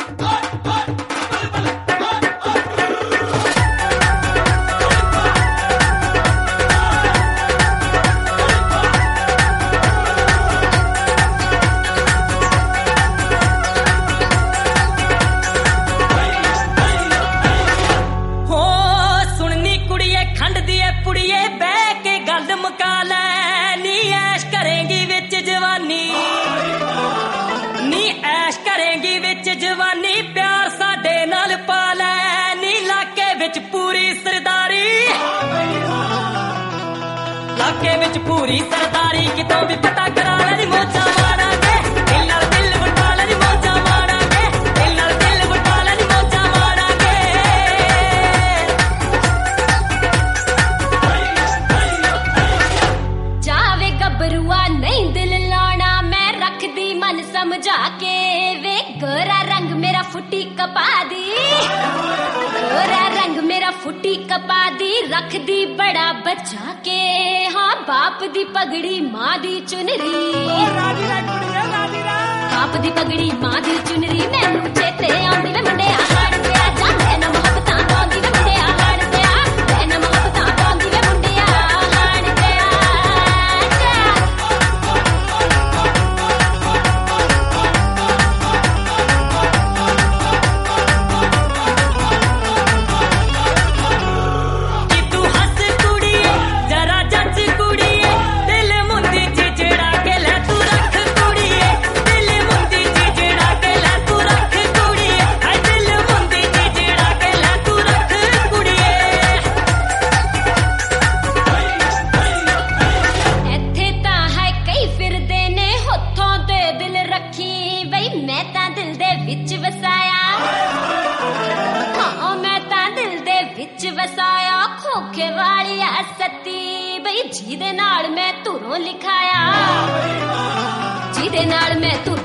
जवानी प्यार साडे नाल पा लै नी लाके विच पूरी सरदारी लाके विच पूरी सरदारी कितों भी पता करा लै नी मौजा मारांगे दिल नाल दिल वटा लै नी मौजा मारांगे दिल नाल दिल वटा लै नी मौजा मारांगे जावे गबरुआ नहीं दिल लाना मैं रखदी मन समझा के वे गोरा रंग मेरा फुटी कपा दी गोरा रंग मेरा फुटी कपा दी रख दी बड़ा बचा के हाँ बाप दी पगड़ी माँ दी चुनरी बाप दी पगड़ी माँ दी चुनरी मैनू चेते आउंदी वे मुंडिया हाड़ पिया जा मैनू मोहब्बतां पाउंदी वे मुंडिया हाड़ पिया मैनू मोहब्बतां पाउंदी वे मुंडिया हाड़ पिया वसाया खोखे वाली सती बई जिदे नाल मैं तुरों लिखाया जिदे नाल मैं तुरों